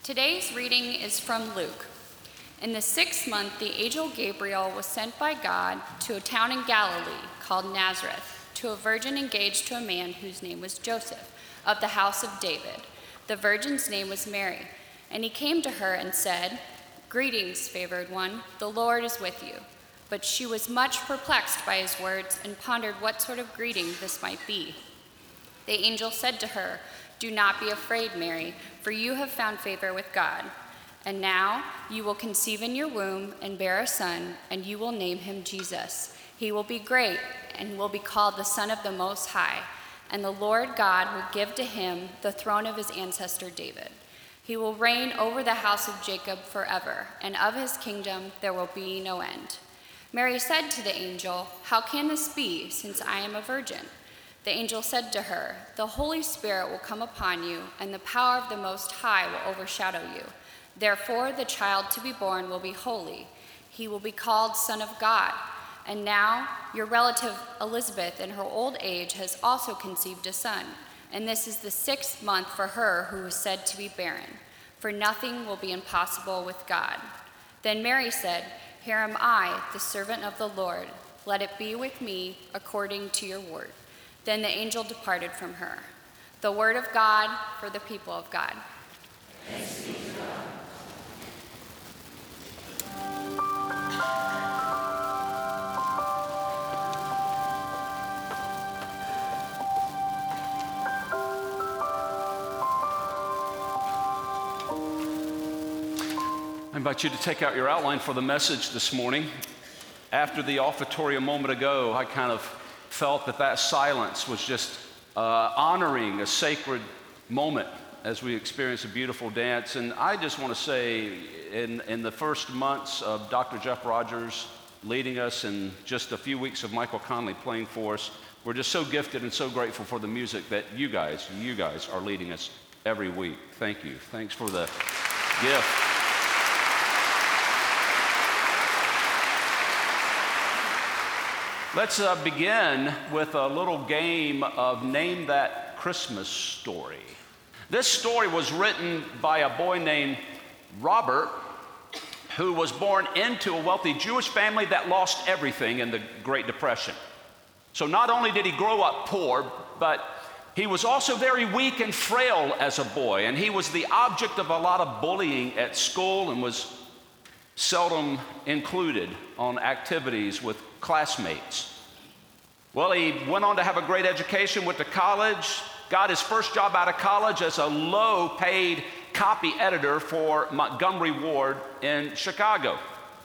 Today's reading is from Luke. In the 6th month, the angel Gabriel was sent by God to a town in Galilee called Nazareth, to a virgin engaged to a man whose name was Joseph, of the house of David. The virgin's name was Mary. And he came to her and said, "Greetings, favored one, the Lord is with you." But she was much perplexed by his words and pondered what sort of greeting this might be. The angel said to her, "Do not be afraid, Mary, for you have found favor with God. And now you will conceive in your womb and bear a son, and you will name him Jesus. He will be great and will be called the Son of the Most High. And the Lord God will give to him the throne of his ancestor David. He will reign over the house of Jacob forever, and of his kingdom there will be no end." Mary said to the angel, "How can this be, since I am a virgin?" The angel said to her, "The Holy Spirit will come upon you, and the power of the Most High will overshadow you. Therefore, the child to be born will be holy. He will be called Son of God. And now, your relative Elizabeth, in her old age, has also conceived a son. And this is the 6th month for her who was said to be barren. For nothing will be impossible with God." Then Mary said, "Here am I, the servant of the Lord. Let it be with me according to your word." Then the angel departed from her. The word of God for the people of God. Thanks be to God. I invite you to take out your outline for the message this morning. After the offertory a moment ago, I kind of felt that silence was just honoring a sacred moment as we experience a beautiful dance. And I just want to say, in the first months of Dr. Jeff Rogers leading us and just a few weeks of Michael Conley playing for us, we're just so gifted and so grateful for the music that you guys are leading us every week. Thank you. Thanks for the gift. Let's begin with a little game of Name That Christmas Story. This story was written by a boy named Robert, who was born into a wealthy Jewish family that lost everything in the Great Depression. So not only did he grow up poor, but he was also very weak and frail as a boy, and he was the object of a lot of bullying at school and was seldom included on activities with classmates. Well, he went on to have a great education, went to college, got his first job out of college as a low-paid copy editor for Montgomery Ward in Chicago.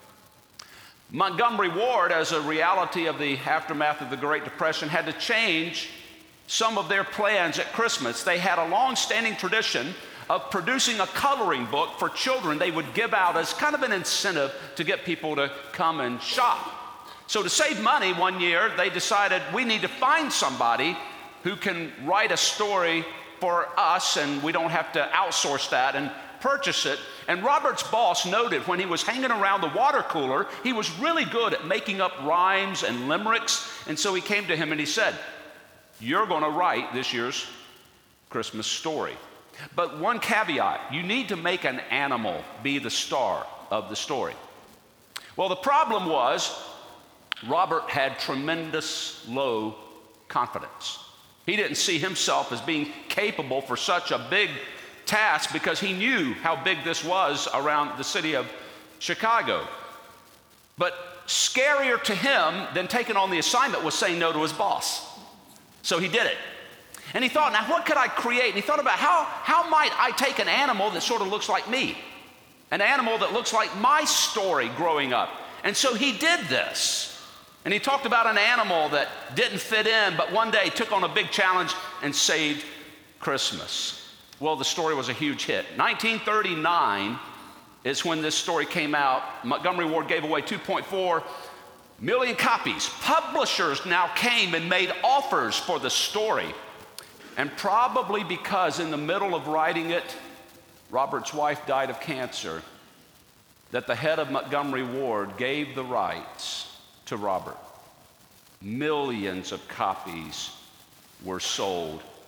Montgomery Ward, as a reality of the aftermath of the Great Depression, had to change some of their plans at Christmas. They had a long-standing tradition of producing a coloring book for children they would give out as kind of an incentive to get people to come and shop. So to save money one year, they decided we need to find somebody who can write a story for us and we don't have to outsource that and purchase it. And Robert's boss noted when he was hanging around the water cooler, he was really good at making up rhymes and limericks. And so he came to him and he said, "You're going to write this year's Christmas story. But one caveat, you need to make an animal be the star of the story." Well, the problem was Robert had tremendous low confidence. He didn't see himself as being capable for such a big task because he knew how big this was around the city of Chicago. But scarier to him than taking on the assignment was saying no to his boss. So he did it. And he thought, now what could I create? And he thought about how might I take an animal that sort of looks like me? An animal that looks like my story growing up. And so he did this. And he talked about an animal that didn't fit in, but one day took on a big challenge and saved Christmas. Well, the story was a huge hit. 1939 is when this story came out. Montgomery Ward gave away 2.4 million copies. Publishers now came and made offers for the story. And probably because in the middle of writing it, Robert's wife died of cancer, that the head of Montgomery Ward gave the rights to Robert. Millions of copies were sold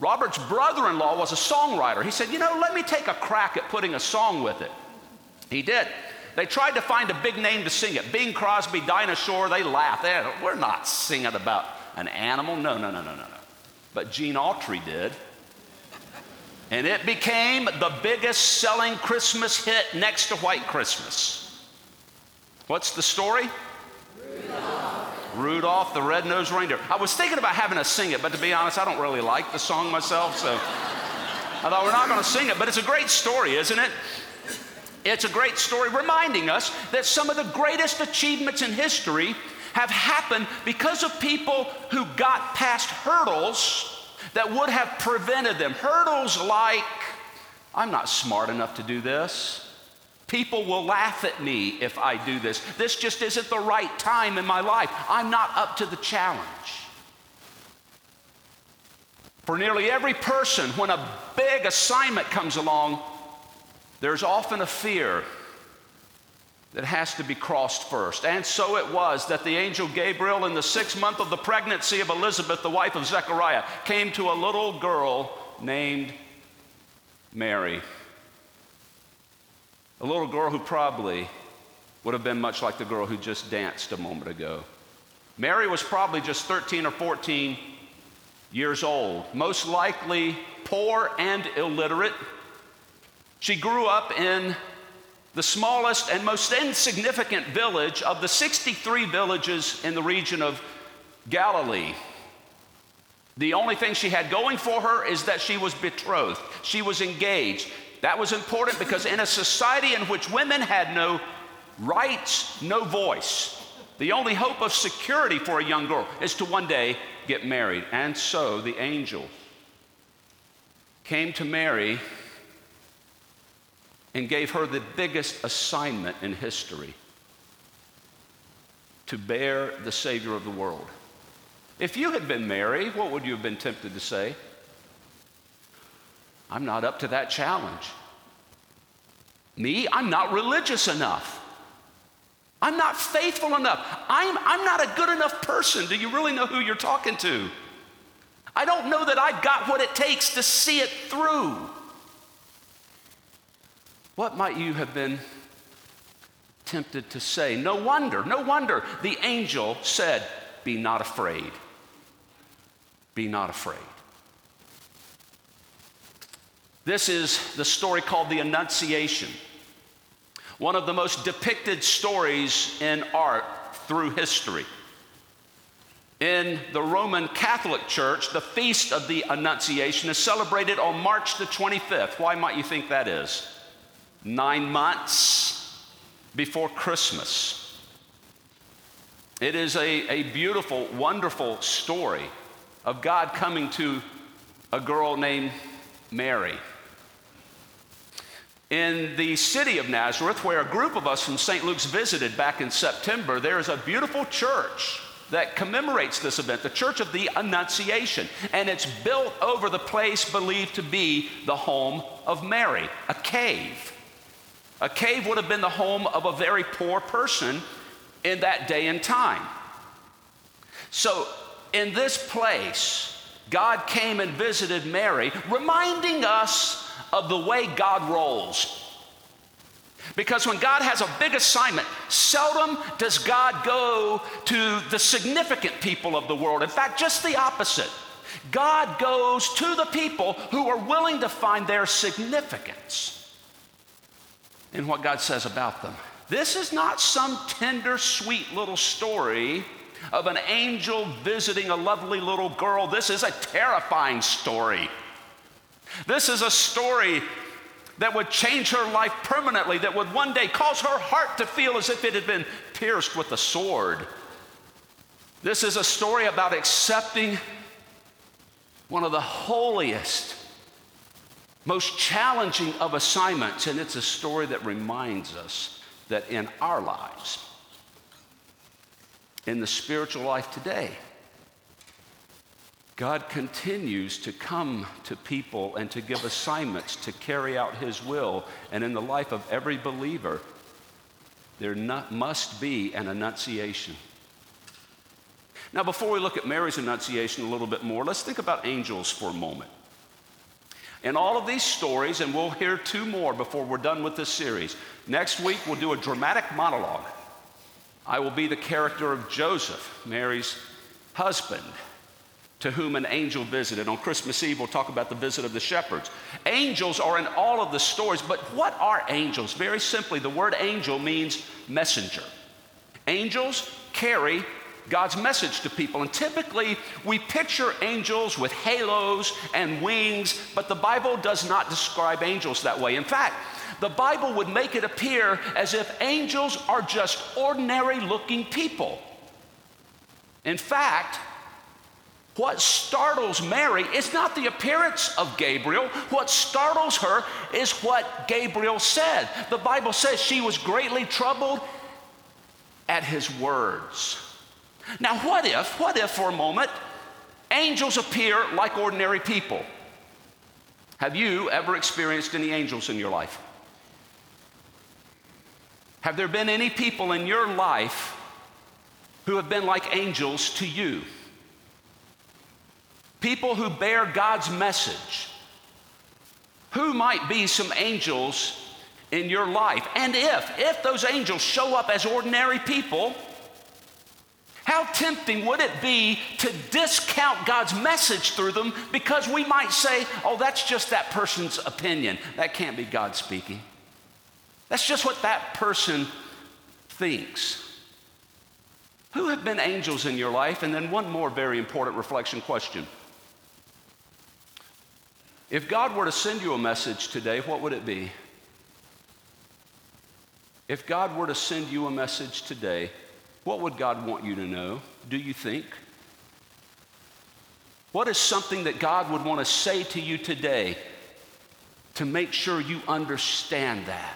Robert's brother-in-law was a songwriter. He said, let me take a crack at putting a song with it. He did. They tried to find a big name to sing it. Bing Crosby, Dinah Shore, they laughed. We're not singing about an animal. No. But Gene Autry did. And it became the biggest selling Christmas hit next to White Christmas. What's the story? Rudolph the Red-Nosed Reindeer. I was thinking about having us sing it, but to be honest, I don't really like the song myself, so I thought we're not going to sing it, but it's a great story, isn't it? It's a great story reminding us that some of the greatest achievements in history have happened because of people who got past hurdles that would have prevented them. Hurdles like, I'm not smart enough to do this. People will laugh at me if I do this. This just isn't the right time in my life. I'm not up to the challenge. For nearly every person, when a big assignment comes along, there's often a fear that has to be crossed first. And so it was that the angel Gabriel, in the 6th month of the pregnancy of Elizabeth, the wife of Zechariah, came to a little girl named Mary. A little girl who probably would have been much like the girl who just danced a moment ago. Mary was probably just 13 or 14 years old, most likely poor and illiterate. She grew up in the smallest and most insignificant village of the 63 villages in the region of Galilee. The only thing she had going for her is that she was betrothed. She was engaged. That was important because in a society in which women had no rights, no voice, the only hope of security for a young girl is to one day get married. And so the angel came to Mary and gave her the biggest assignment in history: to bear the Savior of the world. If you had been Mary, what would you have been tempted to say? I'm not up to that challenge. Me, I'm not religious enough. I'm not faithful enough. I'm not a good enough person. Do you really know who you're talking to? I don't know that I've got what it takes to see it through. What might you have been tempted to say? No wonder the angel said, be not afraid. Be not afraid. This is the story called the Annunciation, one of the most depicted stories in art through history. In the Roman Catholic Church, the Feast of the Annunciation is celebrated on March the 25th. Why might you think that is? 9 months before Christmas. It is a beautiful, wonderful story of God coming to a girl named Mary. In the city of Nazareth, where a group of us from St. Luke's visited back in September, there is a beautiful church that commemorates this event, the Church of the Annunciation. And it's built over the place believed to be the home of Mary, a cave. A cave would have been the home of a very poor person in that day and time. So in this place, God came and visited Mary, reminding us of the way God rolls. Because when God has a big assignment, seldom does God go to the significant people of the world. In fact, just the opposite. God goes to the people who are willing to find their significance in what God says about them. This is not some tender, sweet little story of an angel visiting a lovely little girl. This is a terrifying story. This is a story that would change her life permanently, that would one day cause her heart to feel as if it had been pierced with a sword. This is a story about accepting one of the holiest, most challenging of assignments, and it's a story that reminds us that in our lives, in the spiritual life today, God continues to come to people and to give assignments to carry out His will. And in the life of every believer, there must be an annunciation. Now, before we look at Mary's annunciation a little bit more, let's think about angels for a moment. In all of these stories, and we'll hear 2 more before we're done with this series. Next week, we'll do a dramatic monologue. I will be the character of Joseph, Mary's husband, to whom an angel visited. On Christmas Eve, we'll talk about the visit of the shepherds. Angels are in all of the stories, but what are angels? Very simply, the word angel means messenger. Angels carry God's message to people, and typically we picture angels with halos and wings, but the Bible does not describe angels that way. In fact, the Bible would make it appear as if angels are just ordinary looking people. In fact, what startles Mary is not the appearance of Gabriel. What startles her is what Gabriel said. The Bible says she was greatly troubled at his words. Now, what if for a moment, angels appear like ordinary people? Have you ever experienced any angels in your life? Have there been any people in your life who have been like angels to you? People who bear God's message. Who might be some angels in your life? And if those angels show up as ordinary people, how tempting would it be to discount God's message through them because we might say, oh, that's just that person's opinion. That can't be God speaking. That's just what that person thinks. Who have been angels in your life? And then one more very important reflection question. If God were to send you a message today, what would it be? If God were to send you a message today, what would God want you to know, do you think? What is something that God would want to say to you today to make sure you understand that?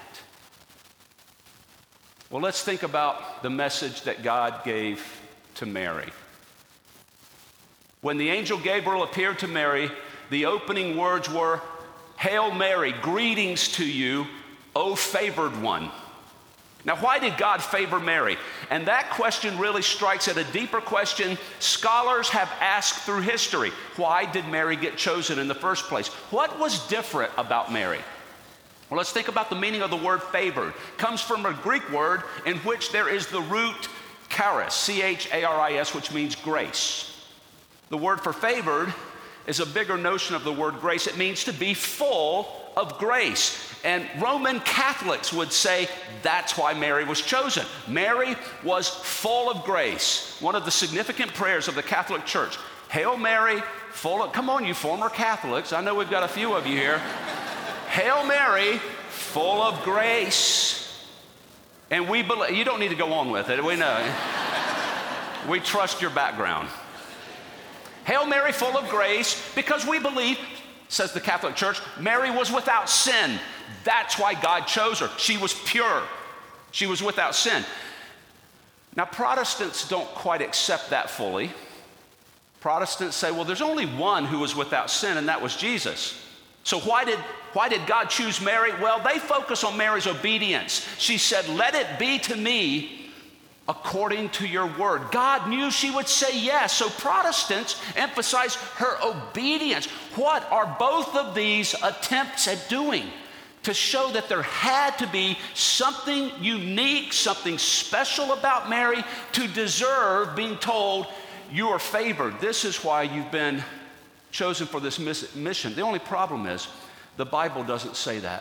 Well, let's think about the message that God gave to Mary. When the angel Gabriel appeared to Mary, the opening words were, "Hail Mary, greetings to you, O favored one." Now, why did God favor Mary? And that question really strikes at a deeper question scholars have asked through history. Why did Mary get chosen in the first place? What was different about Mary? Well, let's think about the meaning of the word favored. It comes from a Greek word in which there is the root charis, C-H-A-R-I-S, which means grace. The word for favored is a bigger notion of the word grace. It means to be full of grace. And Roman Catholics would say that's why Mary was chosen. Mary was full of grace. One of the significant prayers of the Catholic Church, Hail Mary, full of, come on you former Catholics, I know we've got a few of you here. Hail Mary, full of grace. And we believe, you don't need to go on with it, we know. We trust your background. Hail Mary, full of grace, because we believe, says the Catholic Church, Mary was without sin. That's why God chose her. She was pure. She was without sin. Now, Protestants don't quite accept that fully. Protestants say, well, there's only one who was without sin, and that was Jesus. So why did God choose Mary? Well, they focus on Mary's obedience. She said, let it be to me according to your word. God knew she would say yes. So Protestants emphasize her obedience. What are both of these attempts at doing? To show that there had to be something unique, something special about Mary to deserve being told, you are favored. This is why you've been chosen for this mission. The only problem is the Bible doesn't say that.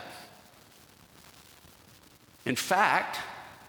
In fact,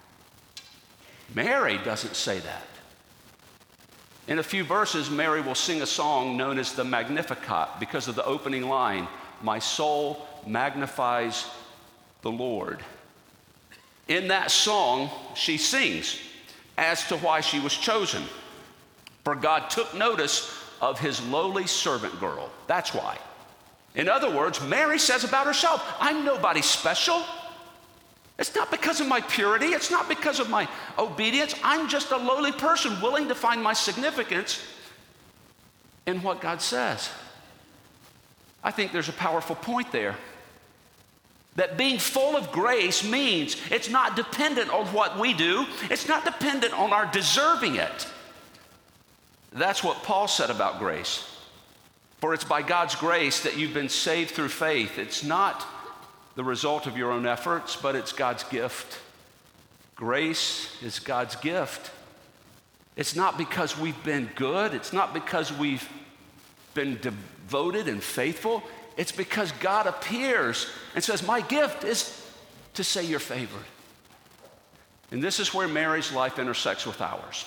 Mary doesn't say that. In a few verses, Mary will sing a song known as the Magnificat because of the opening line, my soul magnifies the Lord. In that song, she sings as to why she was chosen. For God took notice of his lowly servant girl. That's why. In other words, Mary says about herself, I'm nobody special. It's not because of my purity. It's not because of my obedience. I'm just a lowly person willing to find my significance in what God says. I think there's a powerful point there. That being full of grace means it's not dependent on what we do. It's not dependent on our deserving it. That's what Paul said about grace. For it's by God's grace that you've been saved through faith. It's not the result of your own efforts, but it's God's gift. Grace is God's gift. It's not because we've been good. It's not because we've been devoted and faithful. It's because God appears and says, my gift is to say you're favored. And this is where Mary's life intersects with ours.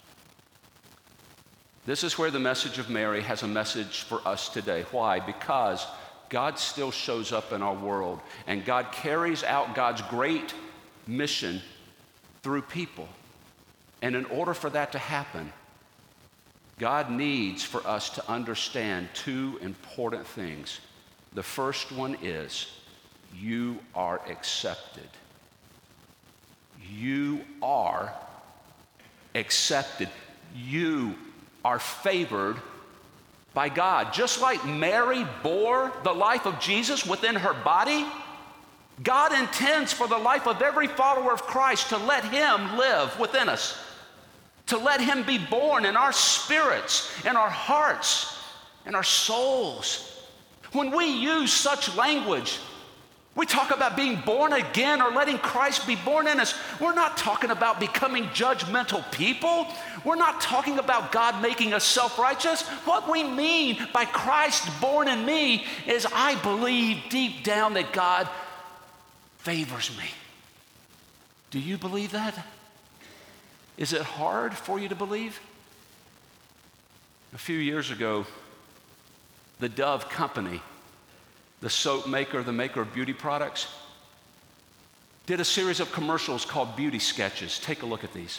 This is where the message of Mary has a message for us today. Why? Because God still shows up in our world, and God carries out God's great mission through people. And in order for that to happen, God needs for us to understand two important things. The first one is, you are accepted. You are accepted. You are favored by God. Just like Mary bore the life of Jesus within her body, God intends for the life of every follower of Christ to let him live within us, to let him be born in our spirits, in our hearts, in our souls. When we use such language, we talk about being born again or letting Christ be born in us. We're not talking about becoming judgmental people. We're not talking about God making us self-righteous. What we mean by Christ born in me is I believe deep down that God favors me. Do you believe that? Is it hard for you to believe? A few years ago, the Dove Company, the soap maker, the maker of beauty products, did a series of commercials called Beauty Sketches. Take a look at these.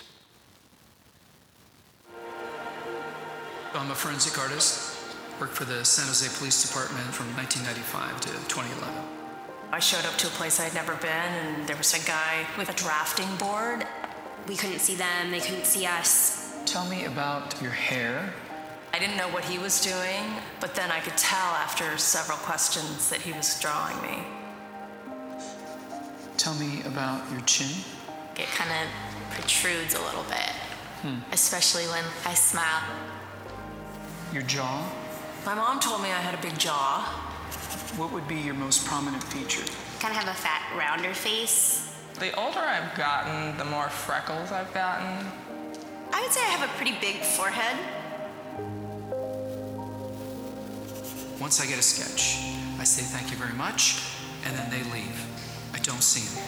I'm a forensic artist, worked for the San Jose Police Department from 1995 to 2011. I showed up to a place I'd never been, and there was a guy with a drafting board. We couldn't see them, they couldn't see us. Tell me about your hair. I didn't know what he was doing, but then I could tell after several questions that he was drawing me. Tell me about your chin. It kind of protrudes a little bit, especially when I smile. Your jaw. My mom told me I had a big jaw. What would be your most prominent feature? Kind of have a fat, rounder face. The older I've gotten, the more freckles I've gotten. I would say I have a pretty big forehead. Once I get a sketch, I say thank you very much, and then they leave. I don't see them.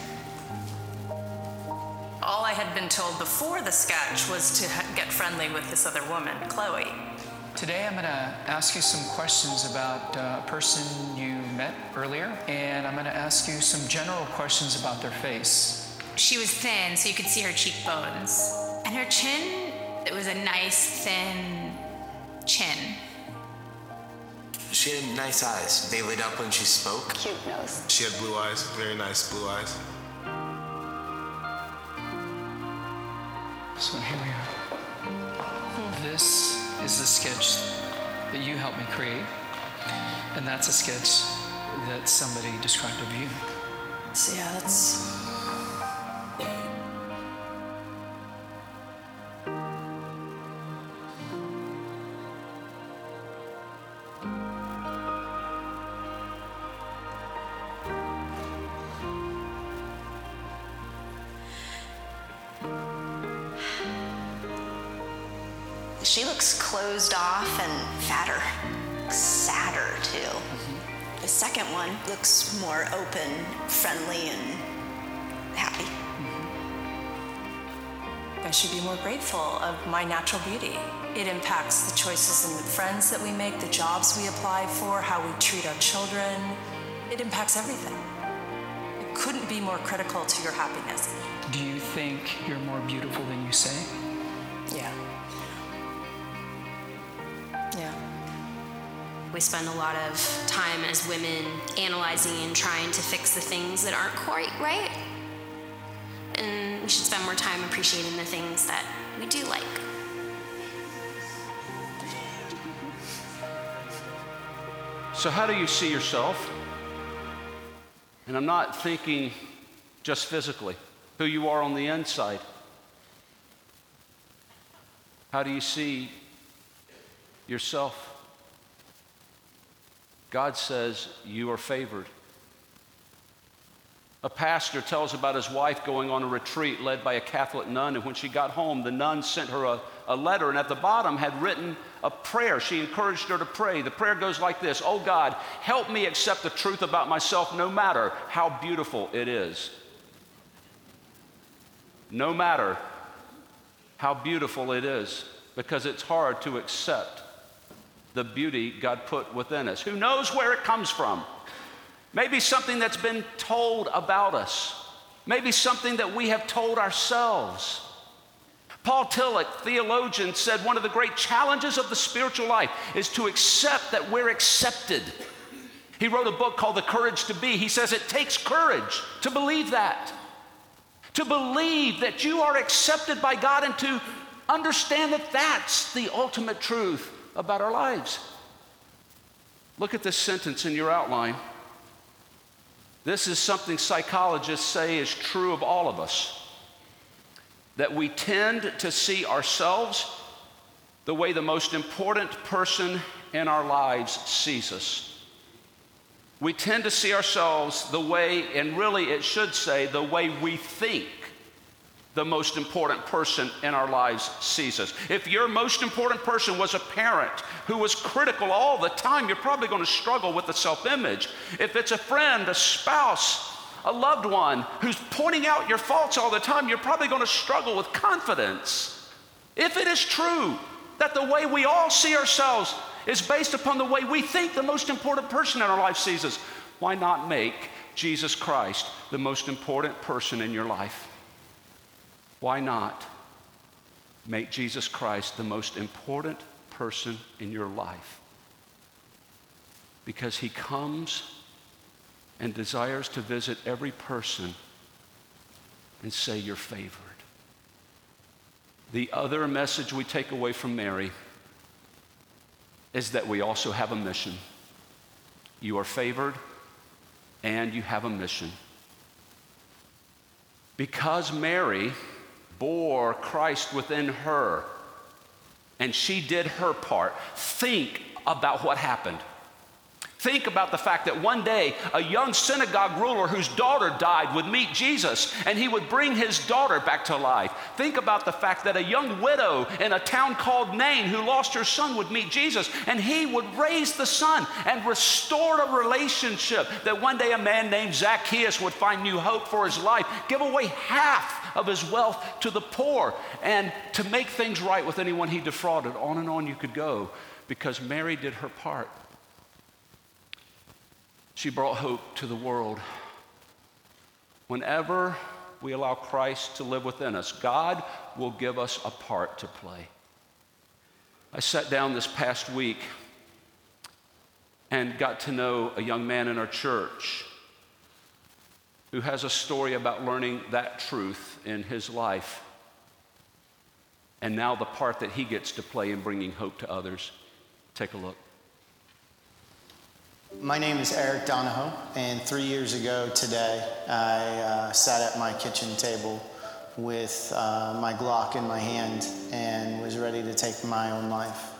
All I had been told before the sketch was to get friendly with this other woman, Chloe. Today I'm going to ask you some questions about a person you met earlier, and I'm going to ask you some general questions about their face. She was thin, so you could see her cheekbones. And her chin, it was a nice, thin chin. She had nice eyes. They lit up when she spoke. Cute nose. She had blue eyes, very nice blue eyes. So here we are. This is the sketch that you helped me create, and that's a sketch that somebody described of you. So yeah, that's... She looks closed off and fatter, sadder too. The second one looks more open, friendly, and happy. I should be more grateful of my natural beauty. It impacts the choices and the friends that we make, the jobs we apply for, how we treat our children. It impacts everything. It couldn't be more critical to your happiness. Do you think you're more beautiful than you say? Yeah. Yeah. We spend a lot of time as women analyzing and trying to fix the things that aren't quite right. And we should spend more time appreciating the things that we do like. So how do you see yourself? And I'm not thinking just physically, who you are on the inside. How do you see yourself? God says you are favored. A pastor tells about his wife going on a retreat led by a Catholic nun, and when she got home, the nun sent her a letter, and at the bottom had written a prayer. She encouraged her to pray. The prayer goes like this: "Oh God, help me accept the truth about myself no matter how beautiful it is." No matter how beautiful it is, because it's hard to accept the beauty God put within us. Who knows where it comes from? Maybe something that's been told about us. Maybe something that we have told ourselves. Paul Tillich, theologian, said one of the great challenges of the spiritual life is to accept that we're accepted. He wrote a book called The Courage to Be. He says it takes courage to believe that. To believe that you are accepted by God and to understand that that's the ultimate truth about our lives. Look at this sentence in your outline. This is something psychologists say is true of all of us, that we tend to see ourselves the way the most important person in our lives sees us. We tend to see ourselves the way, and really it should say, the way we think the most important person in our lives sees us. If your most important person was a parent who was critical all the time, you're probably going to struggle with the self-image. If it's a friend, a spouse, a loved one who's pointing out your faults all the time, you're probably going to struggle with confidence. If it is true that the way we all see ourselves is based upon the way we think the most important person in our life sees us, why not make Jesus Christ the most important person in your life? Why not make Jesus Christ the most important person in your life? Because he comes and desires to visit every person and say you're favored. The other message we take away from Mary is that we also have a mission. You are favored and you have a mission. Because Mary bore Christ within her and she did her part, think about what happened. Think about the fact that one day a young synagogue ruler whose daughter died would meet Jesus and he would bring his daughter back to life. Think about the fact that a young widow in a town called Nain who lost her son would meet Jesus and he would raise the son and restore a relationship, that one day a man named Zacchaeus would find new hope for his life, give away half of his wealth to the poor, and to make things right with anyone he defrauded. On and on you could go, because Mary did her part. She brought hope to the world. Whenever we allow Christ to live within us, God will give us a part to play. I sat down this past week and got to know a young man in our church who has a story about learning that truth in his life, and now the part that he gets to play in bringing hope to others. Take a look. My name is Eric Donahoe, and 3 years ago today, I sat at my kitchen table with my Glock in my hand and was ready to take my own life.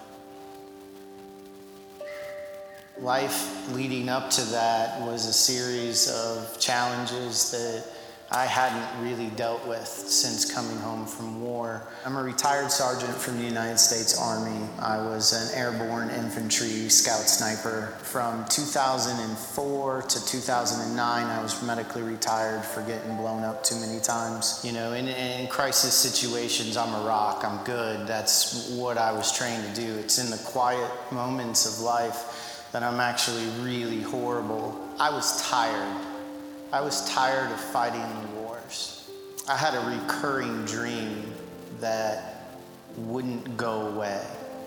Life leading up to that was a series of challenges that I hadn't really dealt with since coming home from war. I'm a retired sergeant from the United States Army. I was an airborne infantry scout sniper. From 2004 to 2009, I was medically retired for getting blown up too many times. You know, in crisis situations, I'm a rock, I'm good. That's what I was trained to do. It's in the quiet moments of life that I'm actually really horrible. I was tired. I was tired of fighting the wars. I had a recurring dream that wouldn't go away.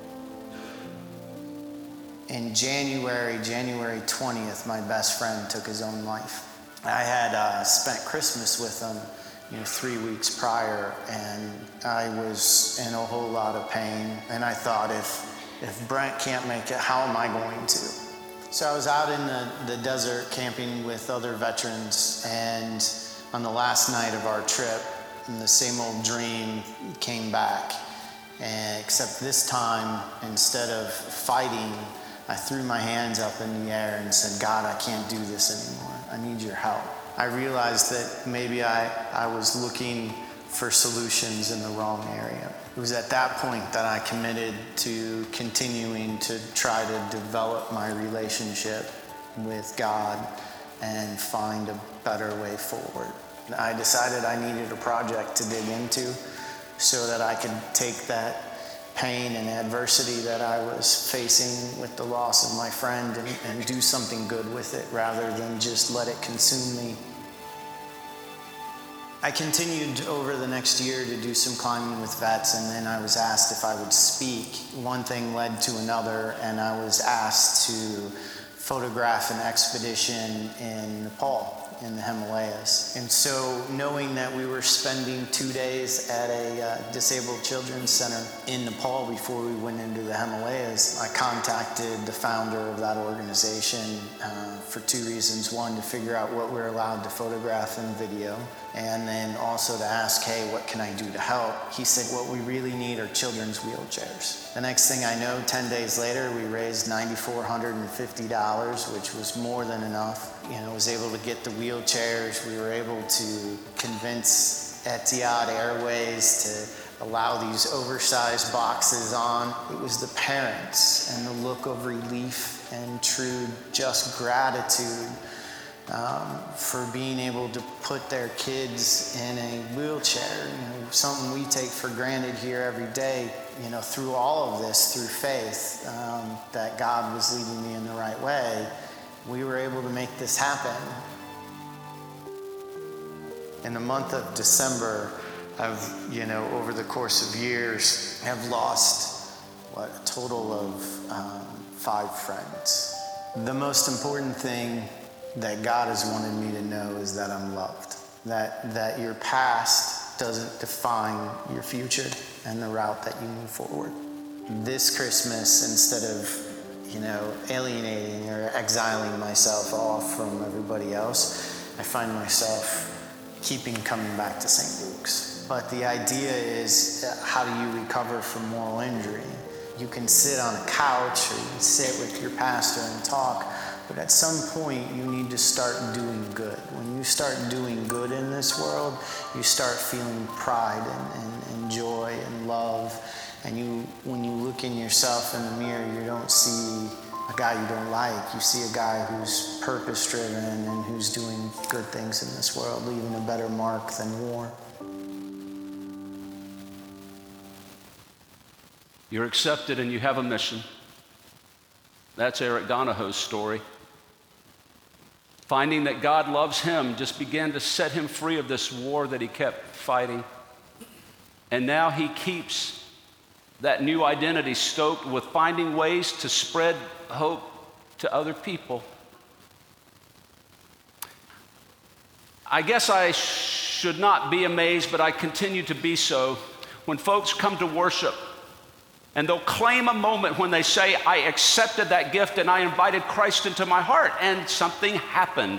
In January 20th, my best friend took his own life. I had spent Christmas with him 3 weeks prior, and I was in a whole lot of pain. And I thought, if Brent can't make it, how am I going to? So I was out in the desert camping with other veterans, and on the last night of our trip, the same old dream came back. Except this time, instead of fighting, I threw my hands up in the air and said, God, I can't do this anymore. I need your help. I realized that maybe I was looking for solutions in the wrong area. It was at that point that I committed to continuing to try to develop my relationship with God and find a better way forward. I decided I needed a project to dig into so that I could take that pain and adversity that I was facing with the loss of my friend and do something good with it rather than just let it consume me. I continued over the next year to do some climbing with vets, and then I was asked if I would speak. One thing led to another, and I was asked to photograph an expedition in Nepal, in the Himalayas. And so knowing that we were spending 2 days at a disabled children's center in Nepal before we went into the Himalayas, I contacted the founder of that organization for two reasons. One, to figure out what we're allowed to photograph and video, and then also to ask, hey, what can I do to help? He said, what we really need are children's wheelchairs. The next thing I know, 10 days later, we raised $9,450, which was more than enough. I was able to get the wheelchairs. We were able to convince Etihad Airways to allow these oversized boxes on. It was the parents and the look of relief and true just gratitude for being able to put their kids in a wheelchair, something we take for granted here every day. Through all of this, through faith, that God was leading me in the right way, we were able to make this happen. In the month of December, over the course of years, I've lost, a total of 5 friends. The most important thing that God has wanted me to know is that I'm loved, that your past doesn't define your future and the route that you move forward. This Christmas, instead of alienating or exiling myself off from everybody else, I find myself coming back to St. Luke's. But the idea is, how do you recover from moral injury? You can sit on a couch or you can sit with your pastor and talk, but at some point you need to start doing good. When you start doing good in this world, you start feeling pride and joy and love. And when you look in yourself in the mirror, you don't see a guy you don't like. You see a guy who's purpose-driven and who's doing good things in this world, leaving a better mark than war. You're accepted and you have a mission. That's Eric Donahoe's story. Finding that God loves him just began to set him free of this war that he kept fighting. And now he keeps that new identity stoked with finding ways to spread hope to other people. I guess I should not be amazed, but I continue to be so when folks come to worship and they'll claim a moment when they say, I accepted that gift and I invited Christ into my heart and something happened.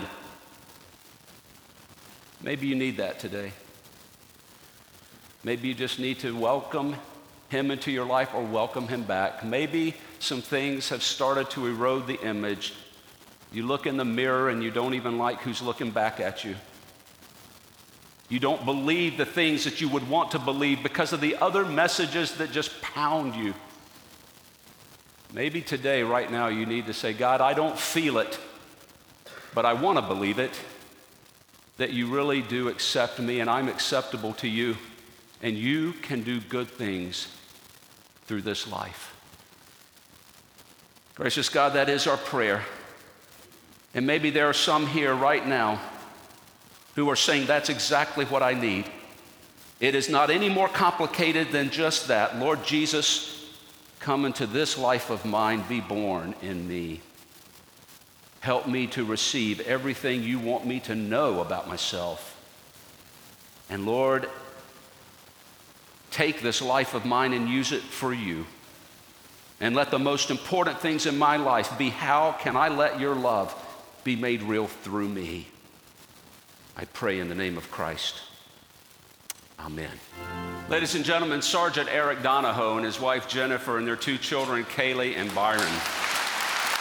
Maybe you need that today. Maybe you just need to welcome him into your life or welcome him back. Maybe some things have started to erode the image. You look in the mirror and you don't even like who's looking back at you. You don't believe the things that you would want to believe because of the other messages that just pound you. Maybe today, right now, you need to say, God, I don't feel it, but I want to believe it, that you really do accept me and I'm acceptable to you, and you can do good things through this life. Gracious God, that is our prayer. And maybe there are some here right now who are saying, that's exactly what I need. It is not any more complicated than just that. Lord Jesus, come into this life of mine, be born in me. Help me to receive everything you want me to know about myself. And Lord, take this life of mine and use it for you. And let the most important things in my life be, how can I let your love be made real through me? I pray in the name of Christ. Amen. Ladies and gentlemen, Sergeant Eric Donahoe and his wife Jennifer and their 2 children, Kaylee and Byron.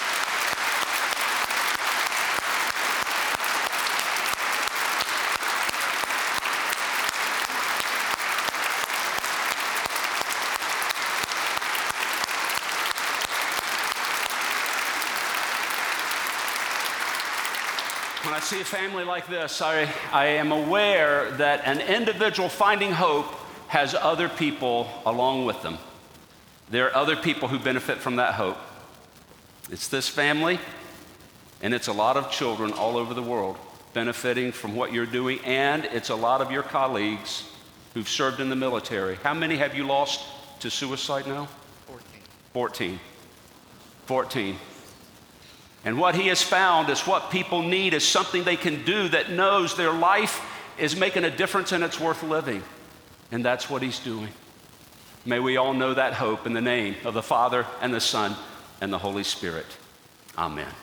see a family like this, I am aware that an individual finding hope has other people along with them. There are other people who benefit from that hope. It's this family, and it's a lot of children all over the world benefiting from what you're doing, and it's a lot of your colleagues who've served in the military. How many have you lost to suicide now? 14. And what he has found is what people need is something they can do that knows their life is making a difference and it's worth living. And that's what he's doing. May we all know that hope in the name of the Father and the Son and the Holy Spirit. Amen.